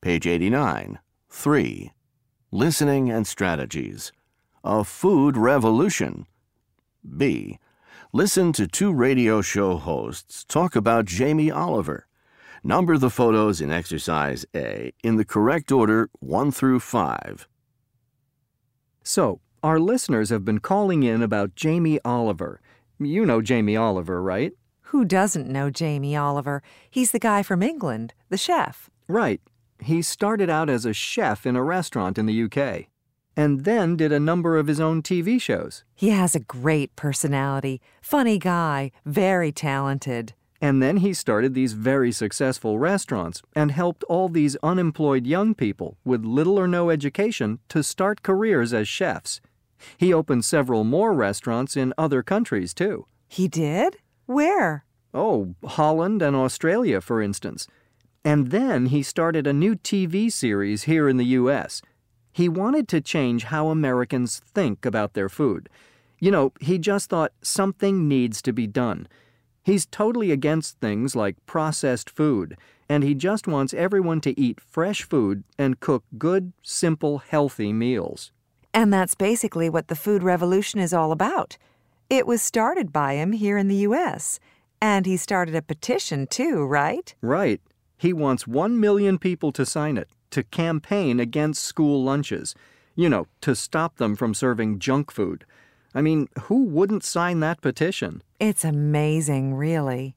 Page 89. 3. Listening and strategies. A food revolution. B. Listen to two radio show hosts talk about Jamie Oliver. Number the photos in exercise A in the correct order 1 through 5. So, our listeners have been calling in about Jamie Oliver. You know Jamie Oliver, right? Who doesn't know Jamie Oliver? He's the guy from England, the chef. Right. He started out as a chef in a restaurant in the UK, and then did a number of his own TV shows. He has a great personality, funny guy, very talented. And then he started these very successful restaurants and helped all these unemployed young people with little or no education to start careers as chefs. He opened several more restaurants in other countries, too. He did? Where? Oh, Holland and Australia, for instance. And then he started a new TV series here in the U.S. He wanted to change how Americans think about their food. You know, he just thought something needs to be done. He's totally against things like processed food, and he just wants everyone to eat fresh food and cook good, simple, healthy meals. And that's basically what the food revolution is all about. It was started by him here in the U.S., and he started a petition too, right? Right. He wants 1 million people to sign it, to campaign against school lunches. You know, to stop them from serving junk food. I mean, who wouldn't sign that petition? It's amazing, really.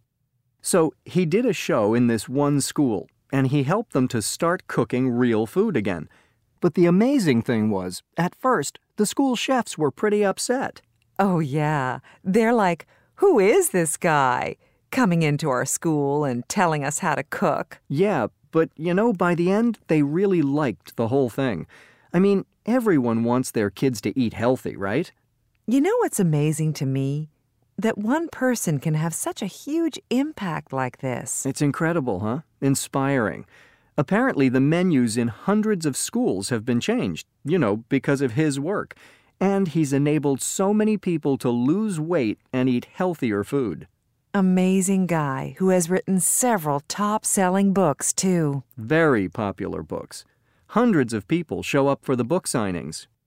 So he did a show in this one school, and he helped them to start cooking real food again. But the amazing thing was, at first, the school chefs were pretty upset. Oh, yeah. They're like, who is this guy? Coming into our school and telling us how to cook. Yeah, but, you know, by the end, they really liked the whole thing. I mean, everyone wants their kids to eat healthy, right? You know what's amazing to me? That one person can have such a huge impact like this. It's incredible, huh? Inspiring. Apparently, the menus in hundreds of schools have been changed, you know, because of his work. And he's enabled so many people to lose weight and eat healthier food. Amazing guy who has written several top-selling books, too. Very popular books. Hundreds of people show up for the book signings.